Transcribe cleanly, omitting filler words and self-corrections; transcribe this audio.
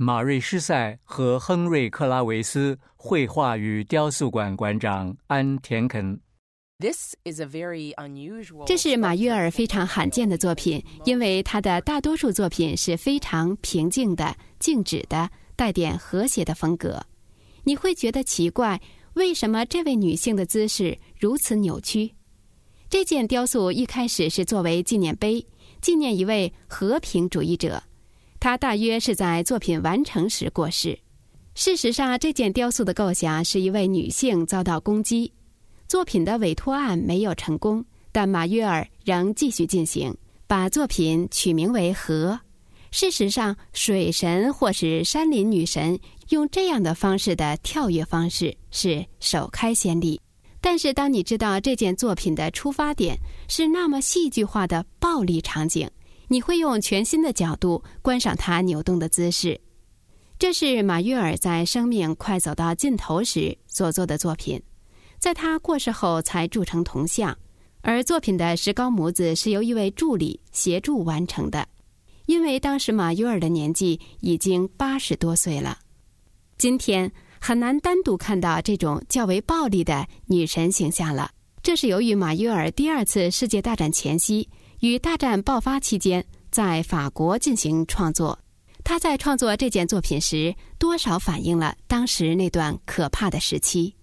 马瑞施塞和亨瑞克拉维斯绘画与雕塑馆馆长安田肯。 这是马约尔非常罕见的作品，因为他的大多数作品是非常平静的、静止的，带点和谐的风格。你会觉得奇怪，为什么这位女性的姿势如此扭曲？这件雕塑一开始是作为纪念碑，纪念一位和平主义者，他大约是在作品完成时过世。事实上，这件雕塑的构想是一位女性遭到攻击。作品的委托案没有成功，但马约尔仍继续进行，把作品取名为河。事实上，水神或是山林女神用这样的方式的跳跃方式是首开先例。但是当你知道这件作品的出发点是那么戏剧化的暴力场景，你会用全新的角度观赏它扭动的姿势。这是马约尔在生命快走到尽头时所做的作品，在他过世后才铸成铜像，而作品的石膏模子是由一位助理协助完成的，因为当时马约尔的年纪已经80多岁了。今天很难单独看到这种较为暴力的女神形象了，这是由于马约尔第2次世界大战前夕与大战爆发期间在法国进行创作。他在创作这件作品时，多少反映了当时那段可怕的时期。